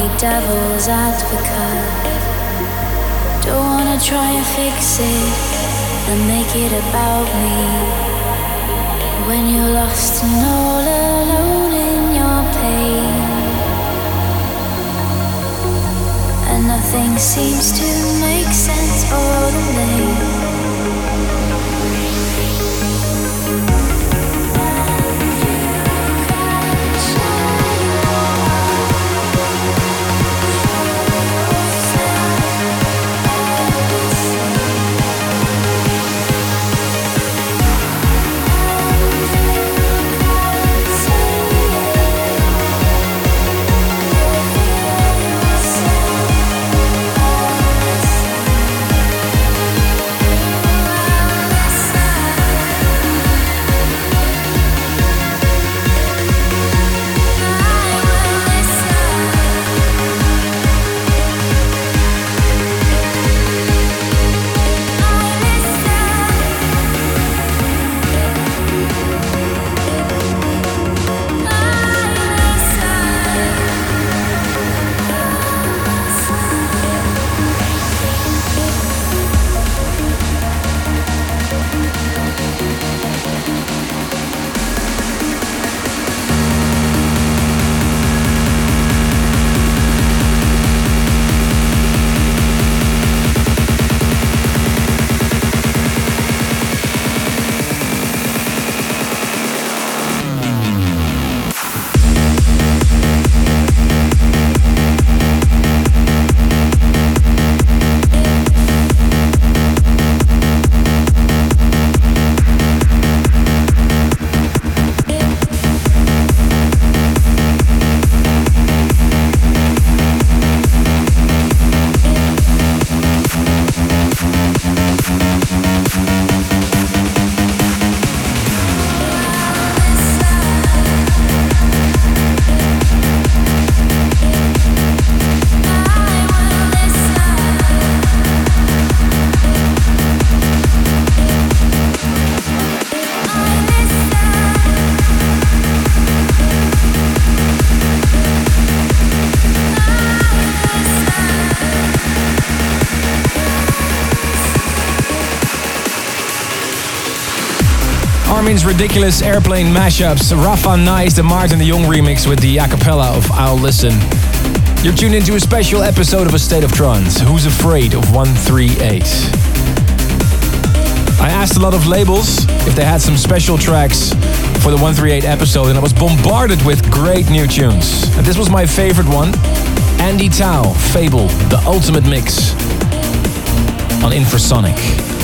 devil's advocate. Don't wanna try and fix it and make it about me. When you're lost and all alone in your pain, and nothing seems to make sense or the name. Armin's ridiculous airplane mashups, Rafa Nice, the Martin de Jong remix with the a cappella of I'll Listen. You're tuned into a special episode of A State of Trance, Who's Afraid of 138. I asked a lot of labels if they had some special tracks for the 138 episode, and I was bombarded with great new tunes. And this was my favorite one, Andy Tao, Fable, the ultimate mix on Infrasonic.